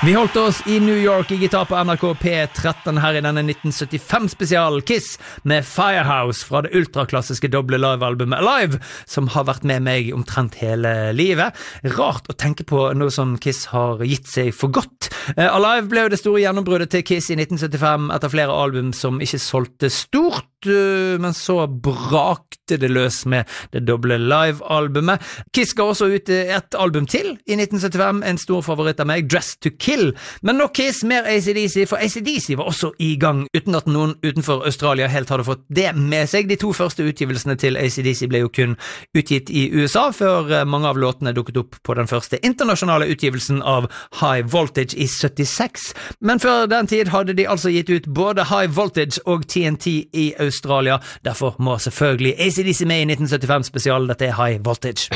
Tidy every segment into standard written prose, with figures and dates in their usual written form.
Vi holdt oss i New York i gitar på NRK P13 her i denne 1975-spesial Kiss med Firehouse fra det ultraklassiske doble live-albumet Alive, som har vært med meg omtrent hele livet. Rart å tenke på noe som Kiss har gitt seg for godt. Alive ble jo det store gjennombruddet til Kiss i 1975 etter flere album som ikke solgte stort, men så brakte det løs med det doble live-albumet. Kiss ga også ut et album til i 1975, en stor favoritt av meg, Dress to Kill. Men nok Kiss, mer AC/DC, for AC/DC var også i gang, uten at noen utenfor Australia helt hadde fått det med seg. De to første utgivelsene til AC/DC ble jo kun utgitt i USA, før mange av låtene dukket opp på den første internasjonale utgivelsen av High Voltage i 76. Men før den tid hadde de altså gitt ut både High Voltage og TNT i Australia. Derfor må selvfølgelig AC/DC med i 1975 spesial. Dette er High Voltage.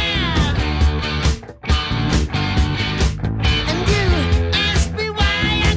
And you ask me why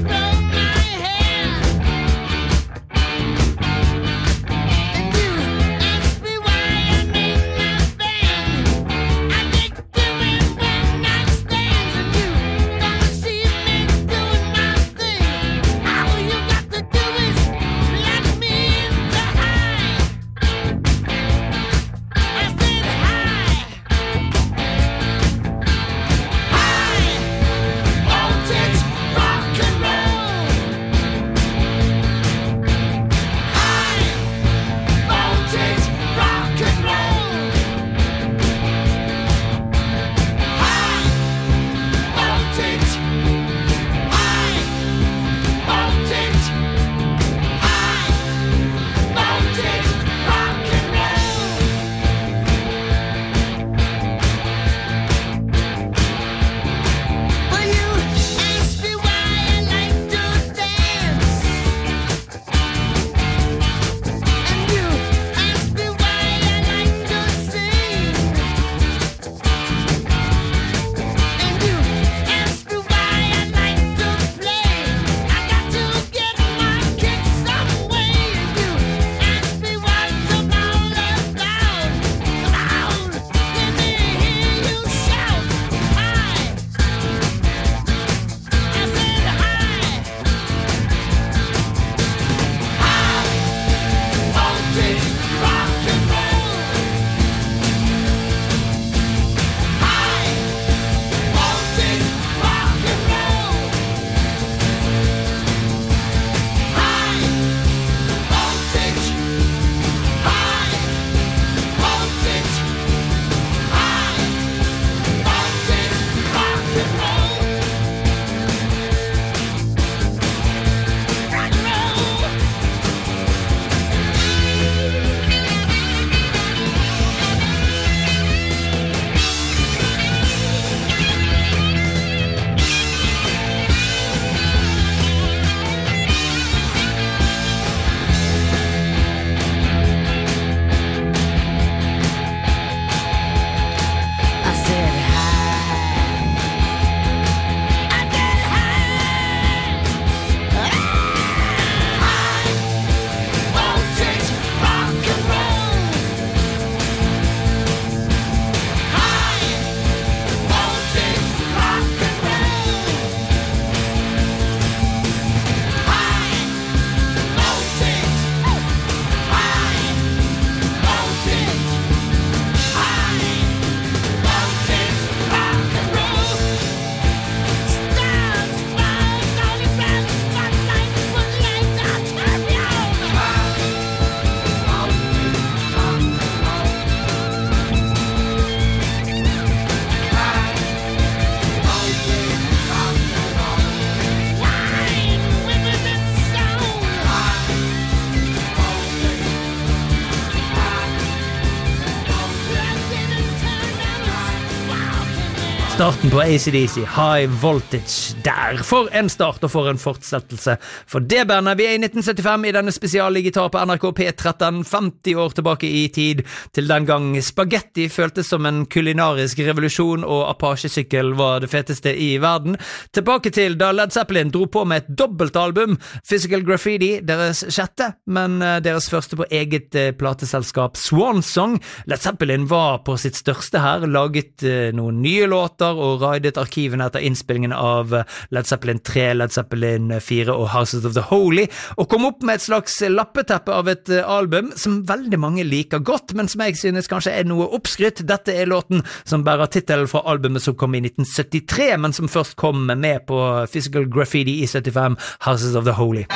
Starten på AC/DC, High Voltage der. For en start og for en fortsettelse. For det bandet, vi i 1975 i denne spesialligitar på NRK P13, 50 år tilbake i tid, til den gang spagetti føltes som en kulinarisk revolusjon og Apache-sykkel var det feteste i verden. Tilbake til da Led Zeppelin dro på med et dobbeltalbum, Physical Graffiti, deres sjette, men deres første på eget plateselskap Swan Song. Led Zeppelin var på sitt største her, laget noen nye låter og raidet arkivene etter innspillingen av Led Zeppelin 3, Led Zeppelin 4 og Houses of the Holy, og kom opp med et slags lappeteppe av et album som veldig mange liker godt, men som jeg synes kanskje er noe oppskrytt. Dette er låten som bærer titelen fra albumet som kom i 1973, men som først kom med på Physical Graffiti i 75, Houses of the Holy.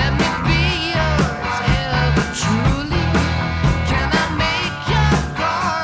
Can I make your God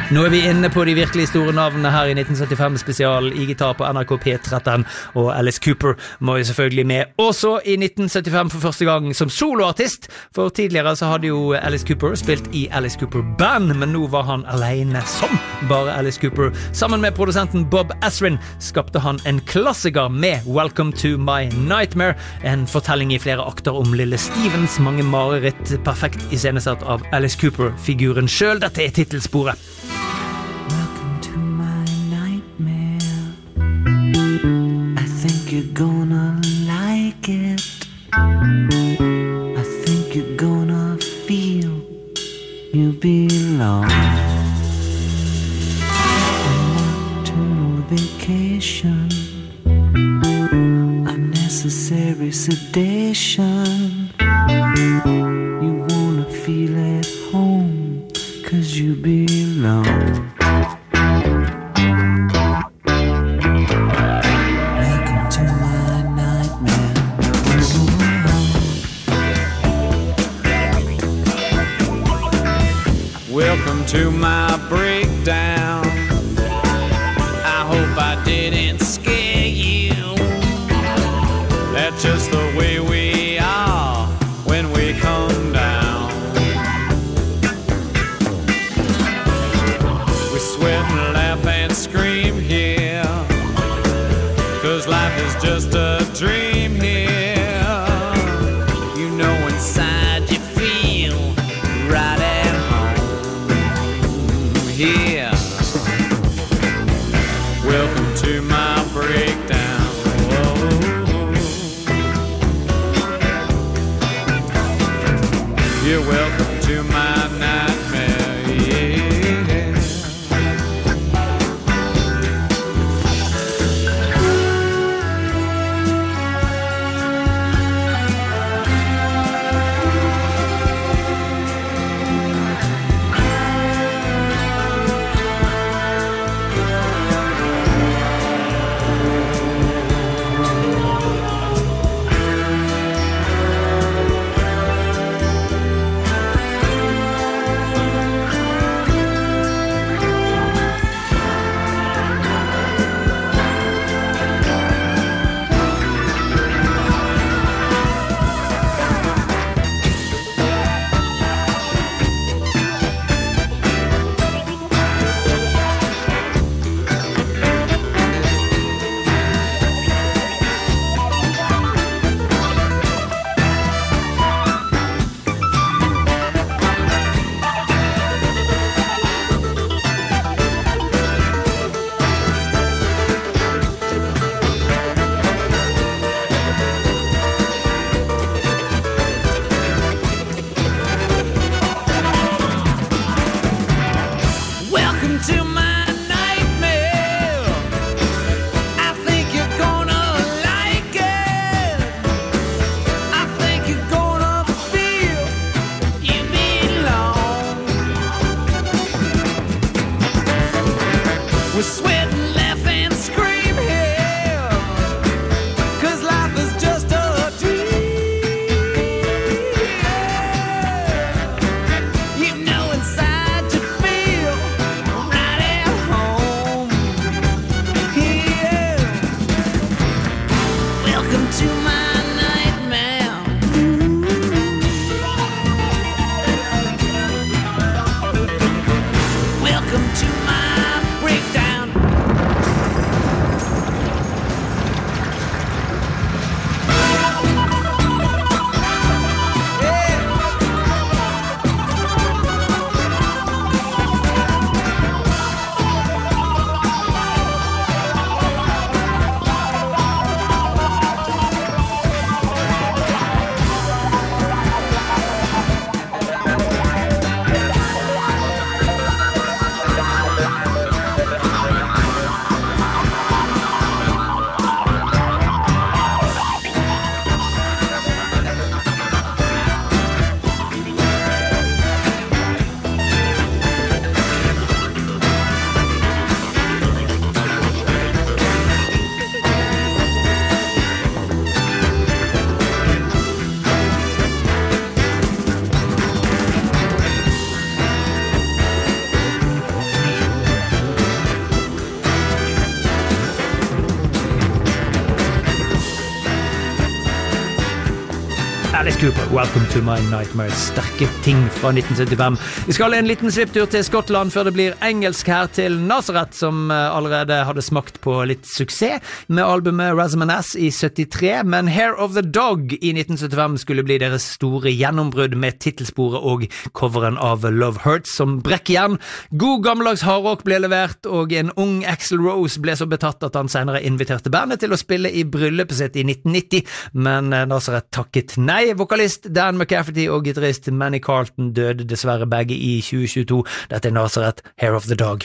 Nå vi inne på de virkelig store navnene her i 1975 spesial i gitar på NRK P13, og Alice Cooper må jo selvfølgelig med også i 1975 for første gang som soloartist, for tidligere så hadde jo Alice Cooper spilt i Alice Cooper Band, men nå var han alene som bare Alice Cooper. Sammen med produsenten Bob Ezrin skapte han en klassiker med Welcome to My Nightmare, en fortelling i flere akter om lille Stevens mange mareritt, perfekt iscenesatt av Alice Cooper-figuren selv. Dette titelsporet. You're gonna like it. I think you're gonna feel you belong. A nocturnal vacation, unnecessary sedation. You wanna feel at home, 'cause you belong. Welcome to my breakdown. I hope I didn't scare you. That's just the way we are when we come down. We sweat and laugh and scream here, 'cause life is just a dream here. You know inside you feel right at here. Welcome to my breakdown. Whoa. You're welcome to my nightmare, yeah. Cooper, Welcome to my nightmares. Sterke ting fra 1975. Vi skal en liten svipptur til Skottland før det blir engelsk her til Nazareth, som allerede hadde smakt på litt suksess med albumet Razzmanazz i 73, men Hair of the Dog i 1975 skulle bli deres store gjennombrudd med titelsporet og coveren av Love Hurts som brekkjern. God gammeldags hardrock ble levert, og en ung Axl Rose ble så betatt at han senere inviterte bandet til å spille i bryllupet sitt i 1990, men Nazareth takket nei. Vokalist Dan McCafferty og gitarist Manny Carlton døde dessverre begge i 2022. Dette Nazareth, Hair of the Dog.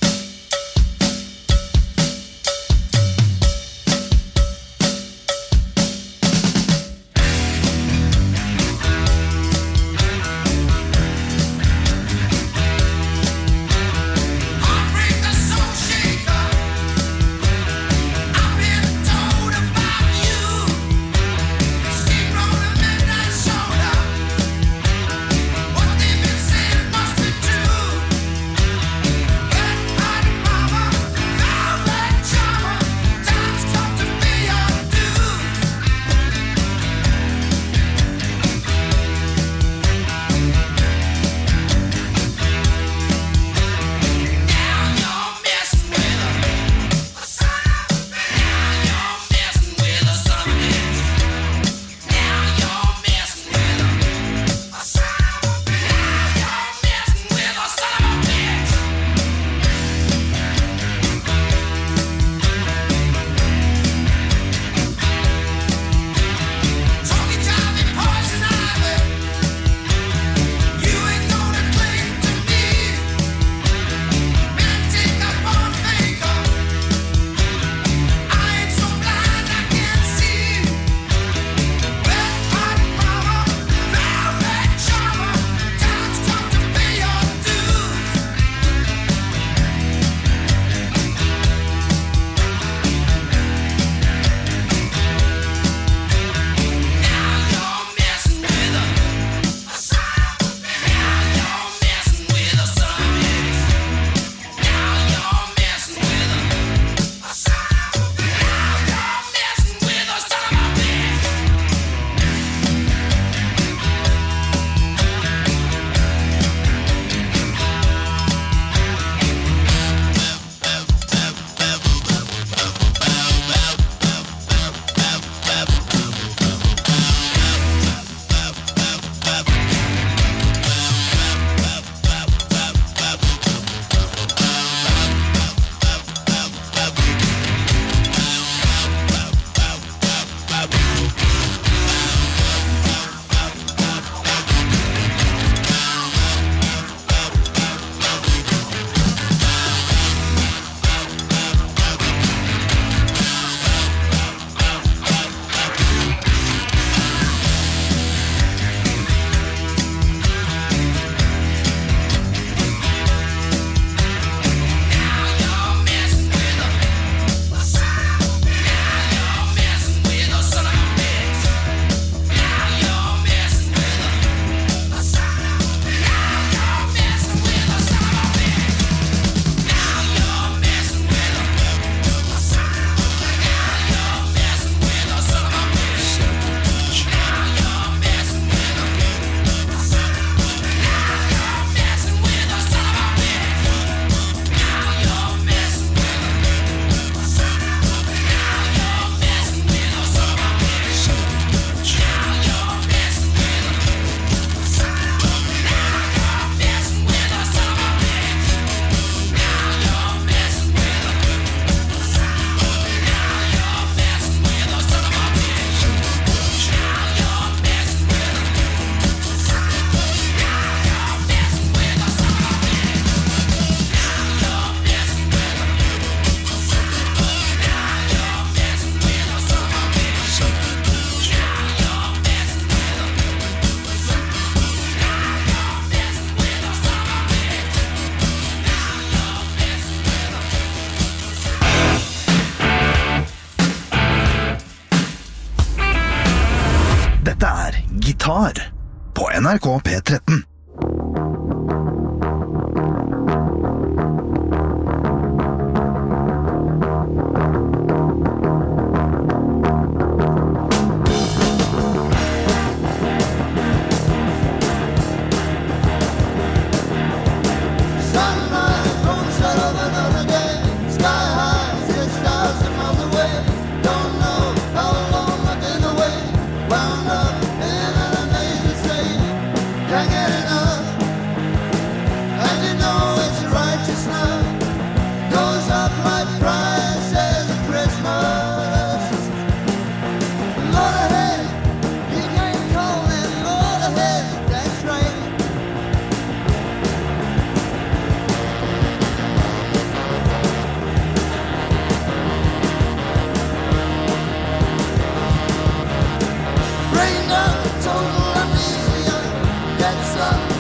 Gitar på NRK P13.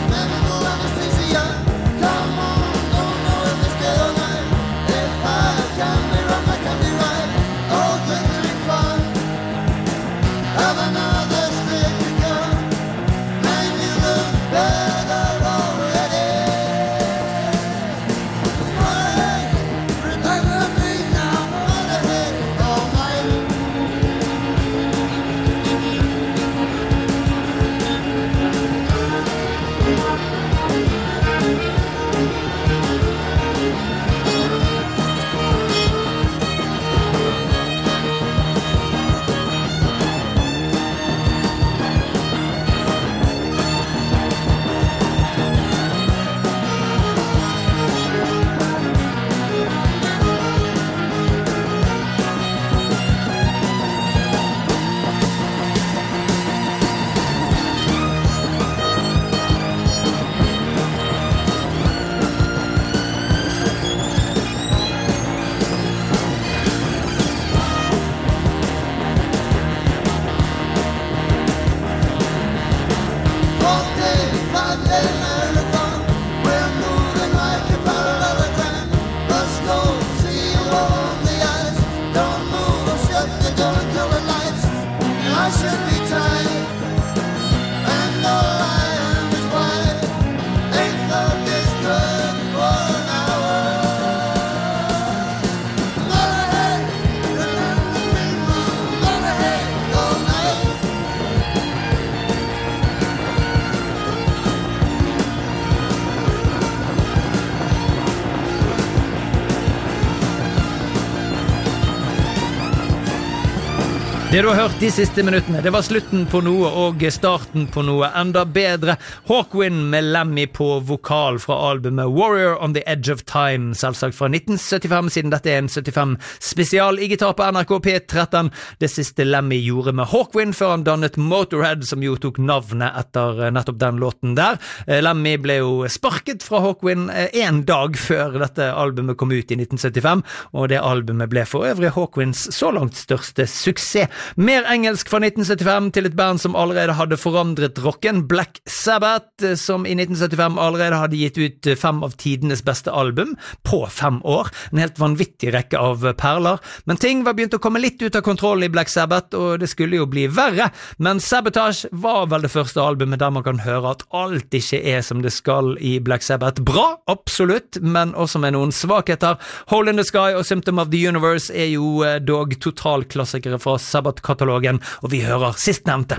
Det du har hørt de siste minuttene, det var slutten på noe og starten på noe enda bedre. Hawkwind med Lemmy på vokal fra albumet Warrior on the Edge of Time, selvsagt fra 1975, siden dette er en 75 spesial i gitar på NRK P13. Det siste Lemmy gjorde med Hawkwind før han dannet Motorhead, som jo tok navnet etter nettopp den låten der. Lemmy ble jo sparket fra Hawkwind en dag før dette albumet kom ut i 1975, og det albumet ble for øvrig Hawkwinds så langt største suksess. Mer engelsk fra 1975 til et band som allerede hadde forandret rocken, Black Sabbath, som i 1975 allerede hadde gitt ut 5 av tidenes beste album på 5 år. En helt vanvittig rekke av perler. Men ting var begynt å komme litt ut av kontroll i Black Sabbath, og det skulle jo bli verre. Men Sabotage var vel det første albumet der man kan høre at alt ikke er som det skal i Black Sabbath. Bra, absolutt, men også med noen svakheter. Hole in the Sky og Symptom of the Universe er jo dog totalklassikere fra Sabbath-katalogen, og vi hører sistnevnte.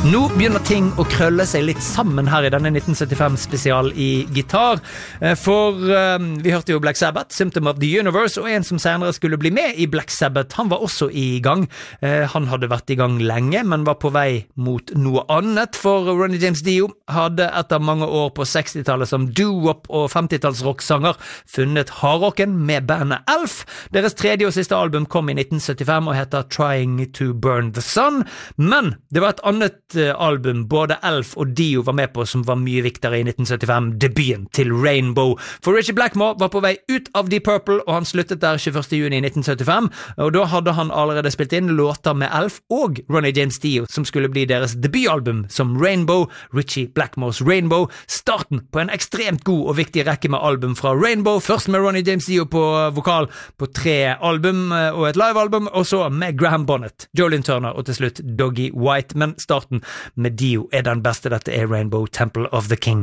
Nå begynner ting å krølle seg litt sammen her i denne 1975-spesial i gitar, for vi hørte jo Black Sabbath, Symptom of the Universe, og en som senere skulle bli med i Black Sabbath, han var også i gang. Han hadde vært i gang lenge, men var på vei mot noe annet, for Ronnie James Dio hadde etter mange år på 60-tallet som doo-wop og 50-talls rocksanger funnet hardrocken med bandet Elf. Deres tredje og siste album kom i 1975 og heter Trying to Burn the Sun, men det var et annet album både Elf og Dio var med på som var mye viktigere i 1975, debuten til Rainbow. For Ritchie Blackmore var på vei ut av Deep Purple, og han sluttet der 21. juni 1975, og da hadde han allerede spilt inn låter med Elf og Ronnie James Dio, som skulle bli deres debutalbum som Rainbow, Ritchie Blackmores Rainbow, starten på en ekstremt god og viktig rekke med album fra Rainbow, først med Ronnie James Dio på vokal på 3 album og et livealbum, og så med Graham Bonnet, Jolene Turner og til slutt Doggy White, men starten med Dio den beste. Dette Rainbow, Temple of the King.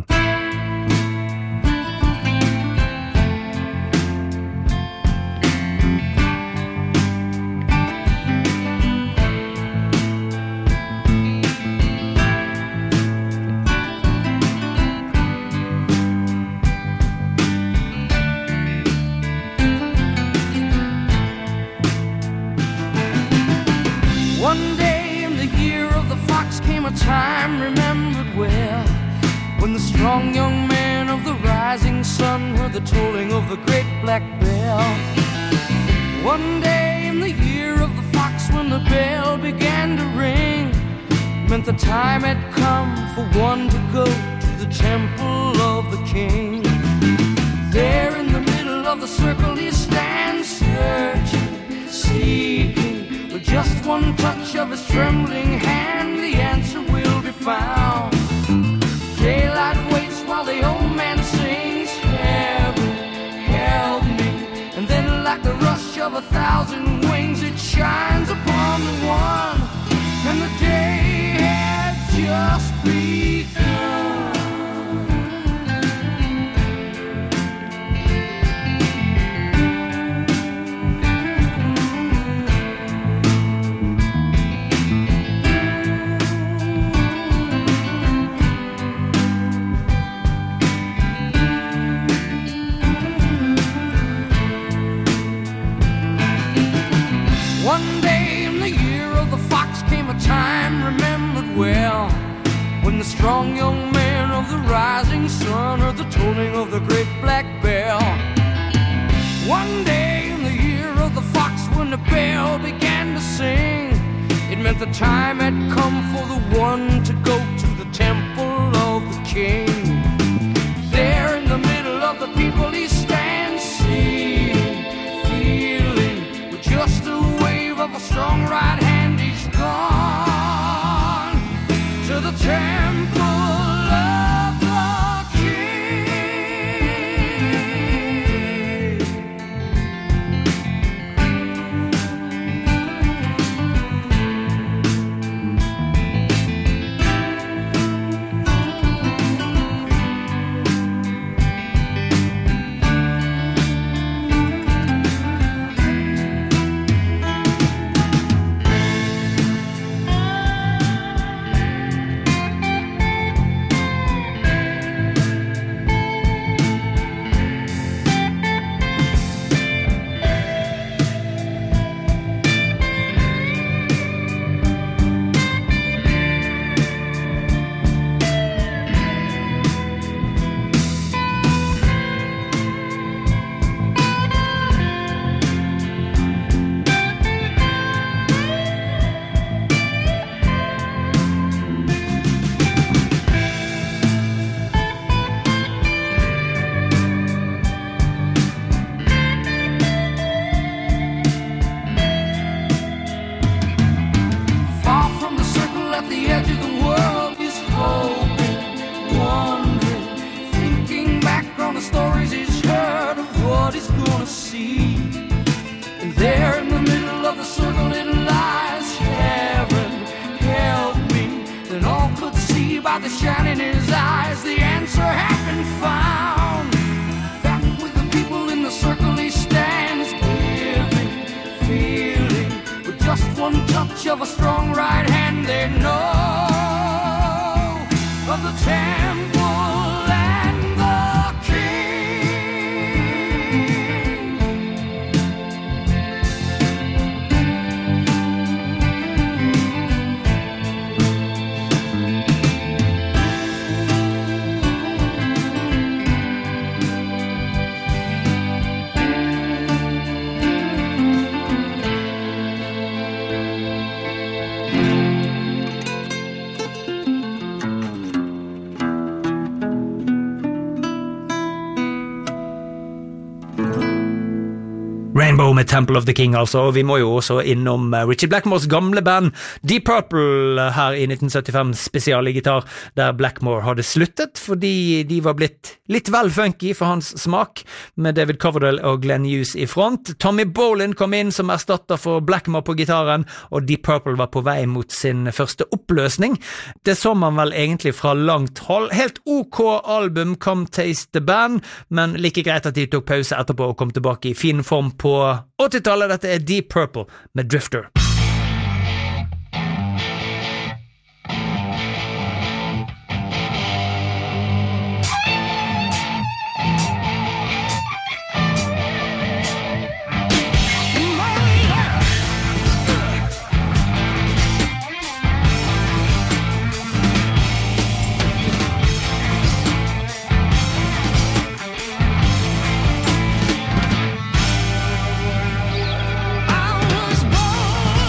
One day in the year of the fox came a time remembered well, when the strong young man of the rising sun heard the tolling of the great black bell. One day in the year of the fox, when the bell began to ring, meant the time had come for one to go to the temple of the king. There in the middle of the circle he stands, searching, seeking. With just one touch of his trembling hand, the answer will be found. Daylight waits while the old man sings, Heaven, help me. And then like the rush of 1,000 wings, it shines upon the one, and the day had just begun. One day in the year of the fox came a time remembered well, when the strong young man of the rising sun heard the tolling of the great black bell. One day in the year of the fox, when the bell began to sing, it meant the time had come for the one to go to the temple of the king. There in the middle of the people he stands, seeing, feeling, with just a of a strong right hand, he's gone to the temple of the king. By the shine in his eyes, the answer had been found. Back with the people in the circle he stands, giving, feeling, with just one touch of a strong right hand, they know temple and the king. Rainbow med Temple of the King, altså, og vi må jo også innom Richie Blackmores gamle band Deep Purple her i 1975 spesial i gitar, der Blackmore hadde sluttet fordi de var blitt litt vel funky for hans smak, med David Coverdale og Glenn Hughes i front. Tommy Bolin kom inn som erstatter for Blackmore på gitaren, og Deep Purple var på vei mot sin første oppløsning. Det så man vel egentlig fra langt hold. Helt OK album, Come Taste the Band, men like greit at de tok pause etterpå og kom tilbake i fin form på 80-tallet. Dette er Deep Purple med Drifter. I was born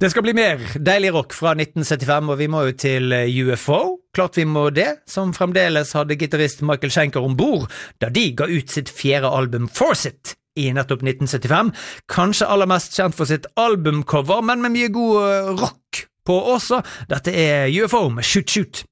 Det skal bli mer deilig rock fra 1975, og vi må jo til UFO. Klart vi må det, som fremdeles hadde gitarist Michael Schenker ombord, da de ga ut sitt 4. album Force It i nettopp 1975. Kanskje aller mest kjent for sitt albumcover, men med mye god rock på også. Dette UFO med Shoot Shoot.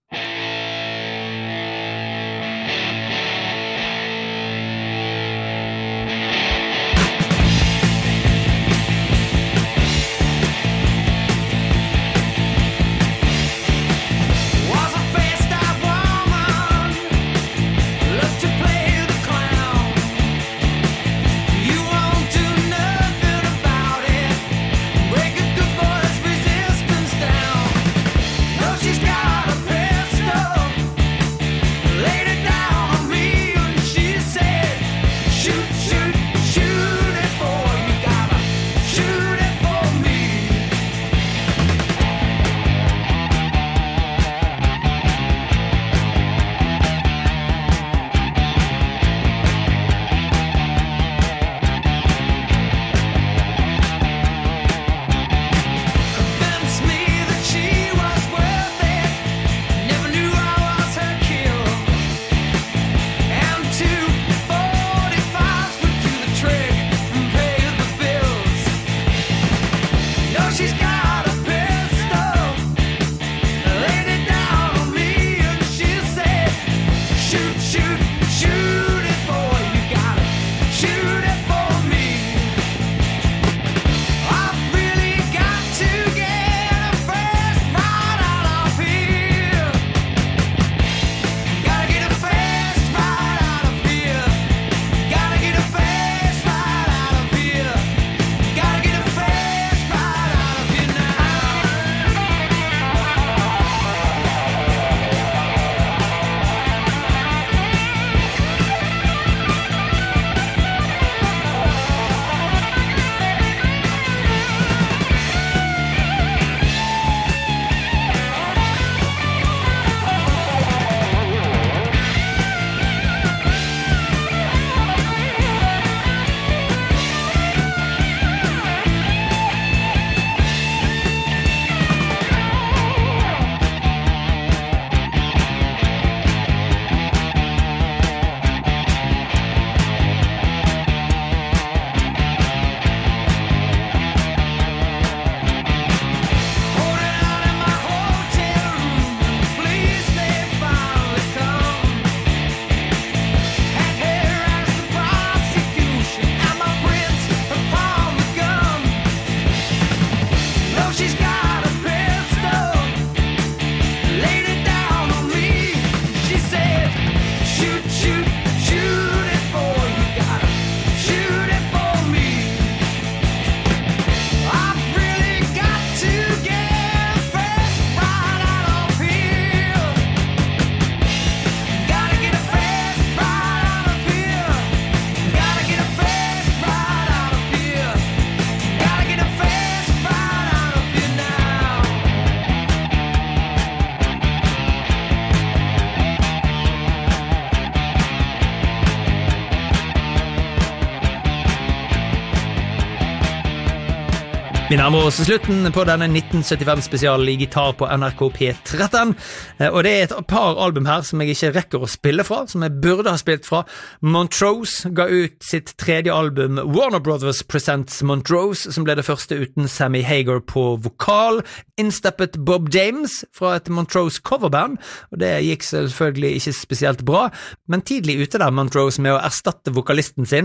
Vi nærmer oss slutten på denne 1975-spesialen i gitar på NRK P13, og det et par album her som jeg ikke rekker å spille fra, som jeg burde ha spilt fra. Montrose ga ut sitt 3. album Warner Brothers Presents Montrose, som ble det første uten Sammy Hagar på vokal. Innsteppet Bob James fra et Montrose coverband, og det gikk selvfølgelig ikke spesielt bra, men tidlig ute der Montrose med å erstatte vokalisten sin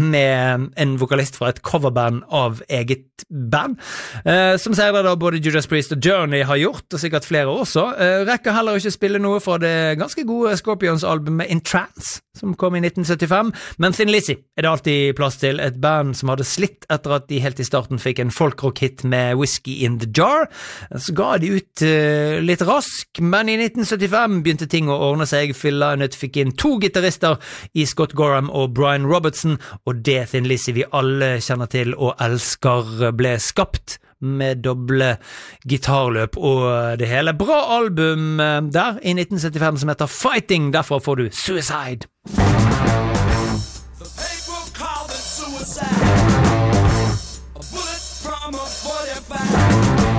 med en vokalist fra et coverband av eget band. Som sier da både Judas Priest og Journey har gjort, og sikkert flere også. Rekker heller ikke spille noe fra det ganske gode Scorpions-albumet In Trance, som kom i 1975, men Thin Lizzy det alltid plass til, et band som hadde slitt etter at de helt i starten fikk en folkrock-hit med Whiskey in the Jar. Så ga de ut litt rask, men i 1975 begynte ting å ordne seg. Phil Lynott fikk inn 2 gitarister i Scott Gorham og Brian Robertson, og det Thin Lizzy vi alle kjenner til og elsker ble skapt med doble gitarløp og det hele. Bra album der i 1975 som heter Fighting, derfor får du Suicide. The people call it suicide. A bullet from a 45.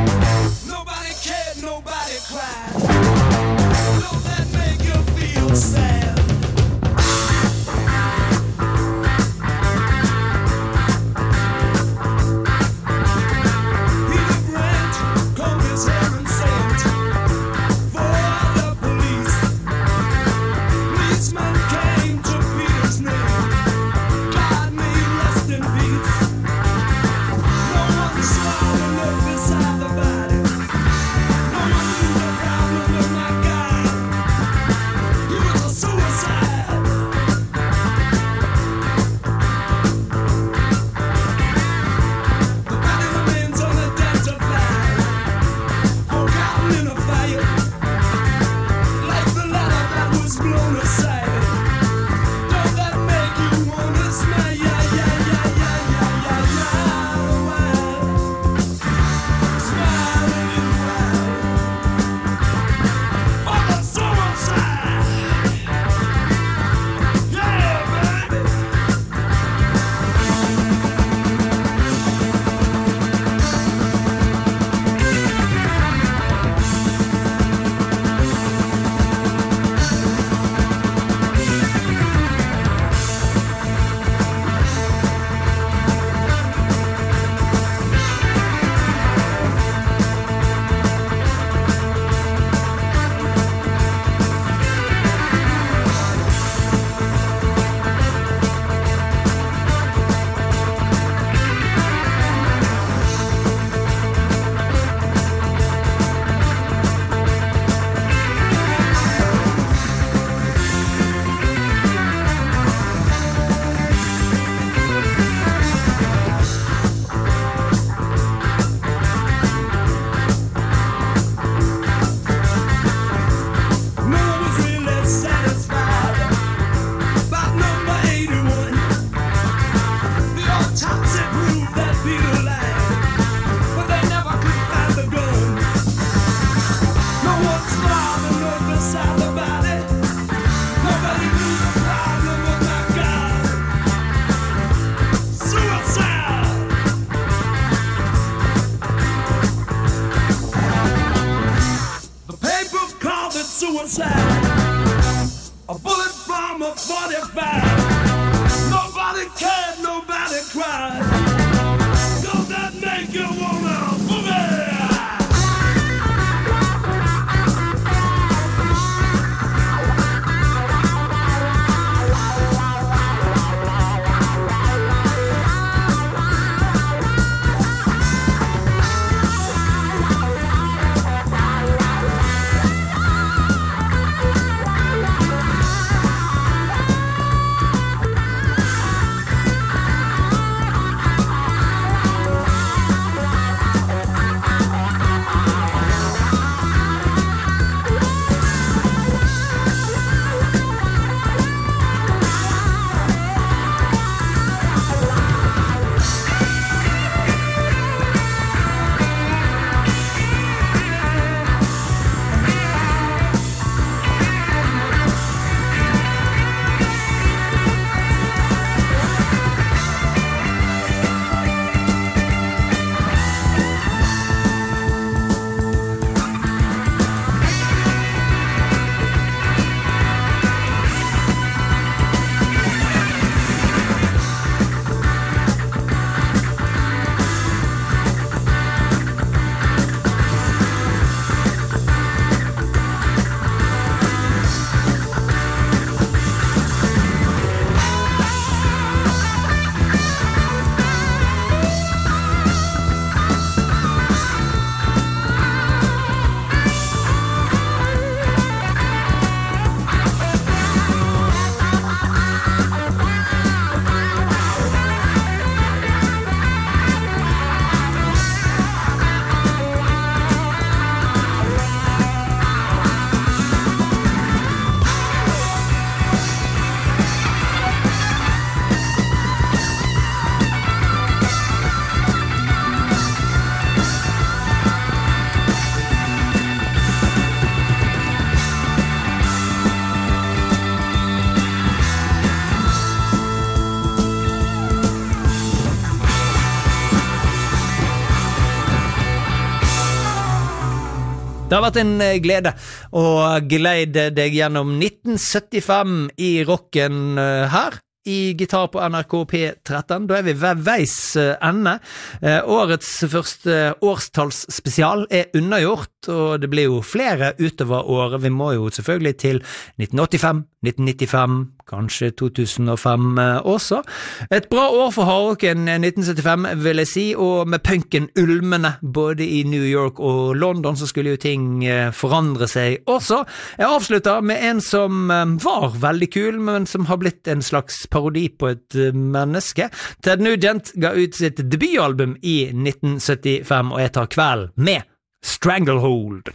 Det har vært en glede å geleide deg gjennom 1975 i rocken her i Gitar på NRK P13. Da vi ved veis ende. Årets første årstallsspesial unnagjort, og det blir jo flere utover året. Vi må jo selvfølgelig til 1985, 1995, kanskje 2005 også. Et bra år for hardrocken 1975 vil jeg si, og med punken ulmende både i New York og London så skulle jo ting forandre seg også. Jeg avslutter med en som var veldig kul, men som har blitt en slags parodi på et menneske. Ted Nugent ga ut sitt debutalbum i 1975, og jeg tar kveld med Stranglehold.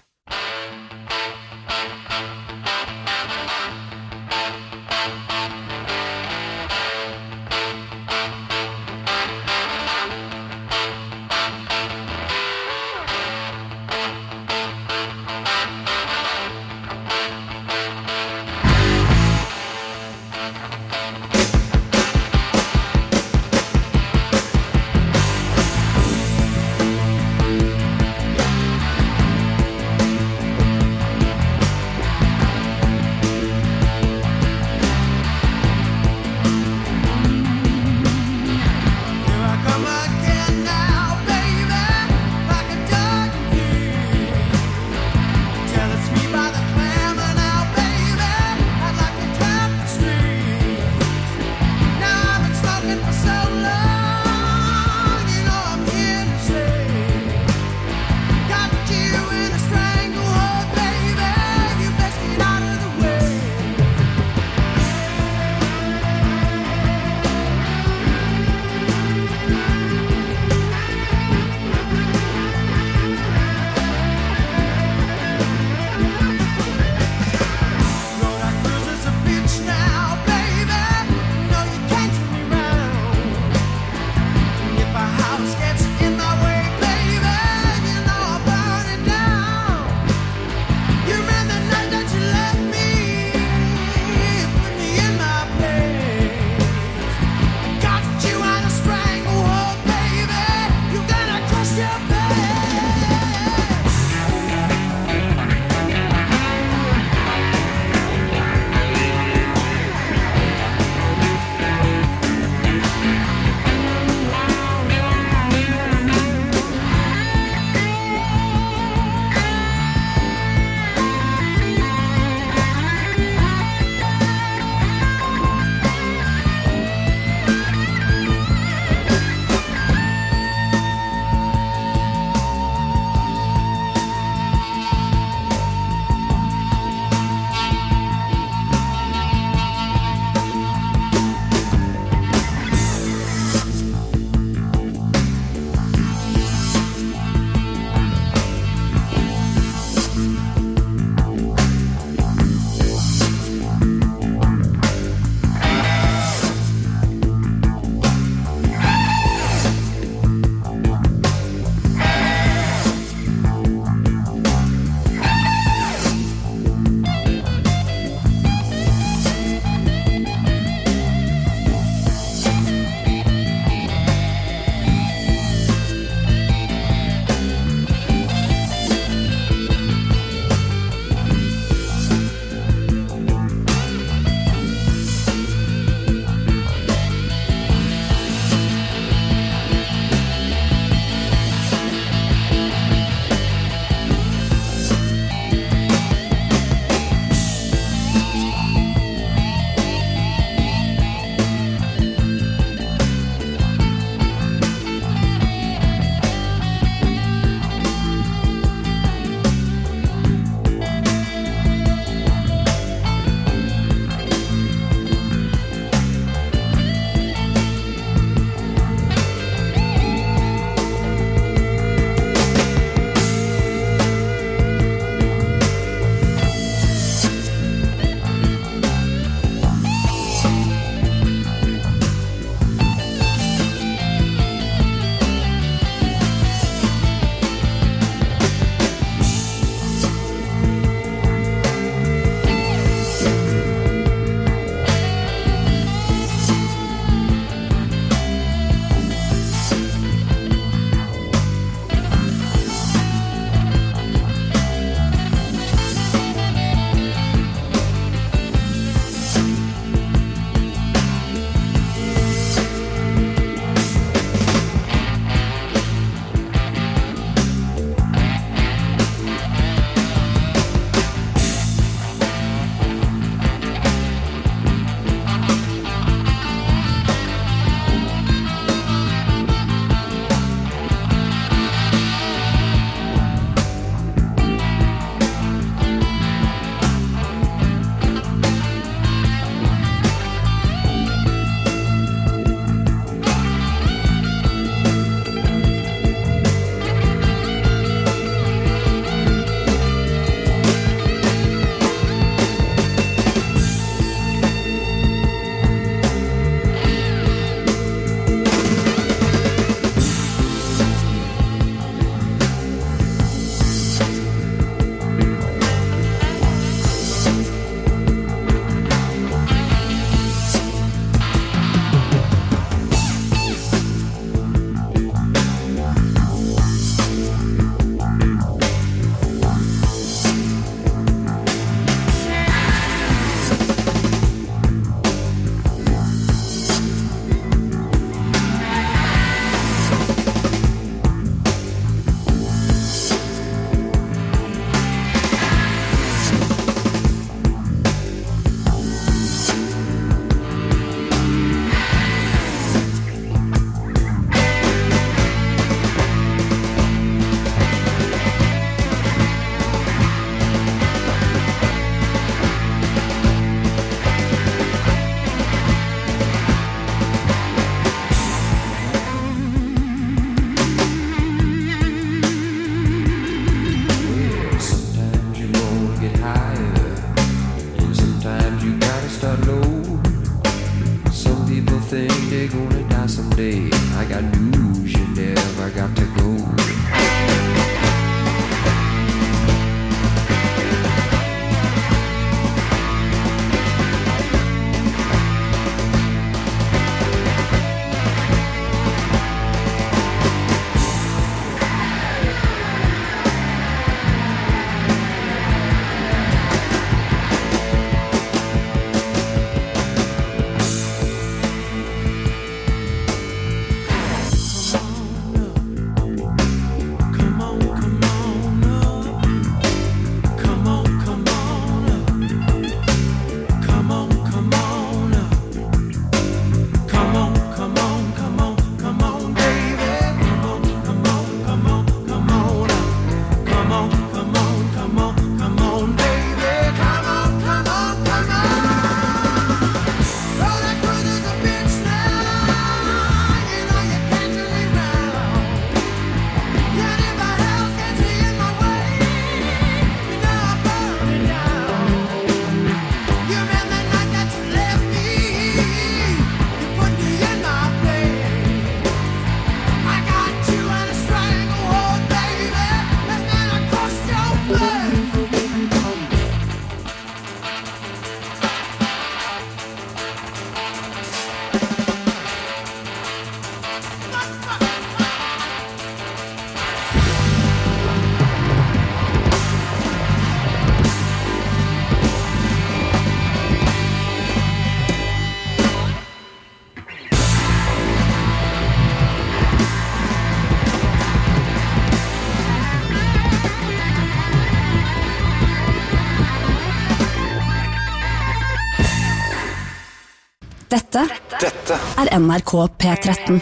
Dette NRK P13.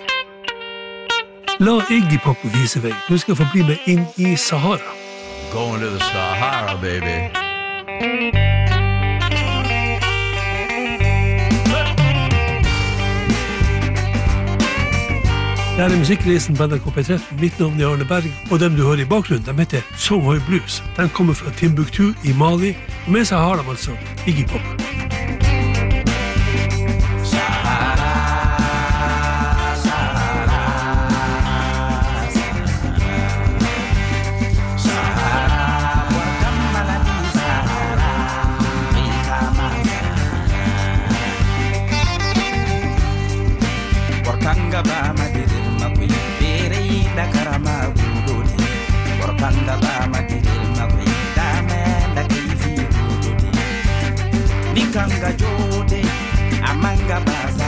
La Iggy Pop vise vei. Du skal få bli med inn I Sahara. Going to the Sahara, baby. Det musikklisten på NRK P13. Mitt navn Arne Berg, og dem du hører I bakgrunnen, de heter Sohoy Blues. Den kommer fra Timbuktu I Mali, og med seg har de altså Iggy Pop. Kanga jote amanga baza